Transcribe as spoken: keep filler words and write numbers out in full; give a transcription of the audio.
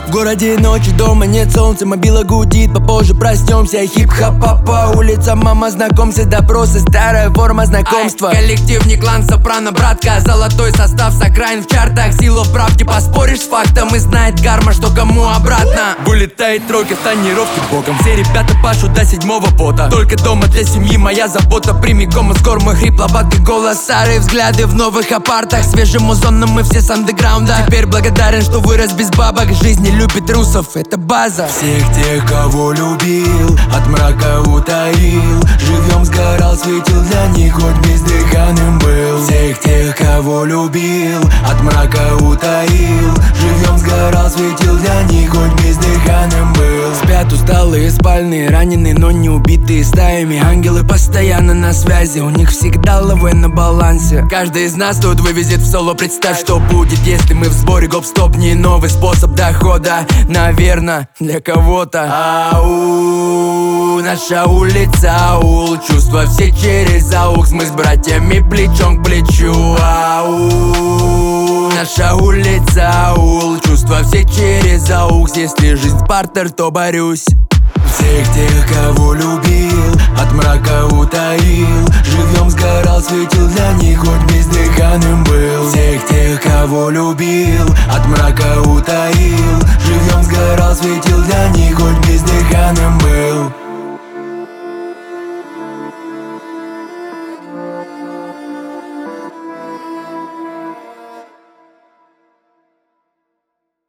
В городе ночи, дома нет солнца, мобила гудит, попозже проснемся. Хип-хоп по улицам, мама, знакомься, допросы, старая форма знакомства. Ай, коллектив не клан, сопрано, братка, золотой состав с окраин в чартах. Сила в правде, поспоришь с фактом, и знает карма, что кому обратно. Вылетает тройка, тонировки боком. Все ребята пашут до седьмого пота. Только дома для семьи моя забота. Прямиком из гор мой хрипловатый голос. Старые взгляды в новых апартах. Свежим музоном мы все с андеграунда. Теперь благодарен, что вырос без бабок. Жизнь не любит трусов, это база. Всех тех, кого любил, от мрака утаил. Живьем сгорал, светил для них, хоть бездыханным был. Всех тех, кого любил, от мрака утаил. Живьем сгорал, светил для них, хоть бездыханным был. Спят усталые, спальные, раненые, но не убитые стаями. Ангелы постоянно на связи, у них всегда лавы на балансе. Каждый из нас тут вывезет в соло. Представь, что будет, если мы в сборе. Гоп-стоп, не новый способ дохода, наверно, для кого-то. Ау, наша улица, аул. Чувства все через аукс. Мы с братьями плечом к плечу. Ау, наша улица, аул. Чувства все через аукс. Если жизнь партер, то борюсь. Всех тех, кого любил, от мрака утаил. Живьем сгорал, светил для них, хоть бездыханным был. Всех тех, кого любил, от мрака утаил.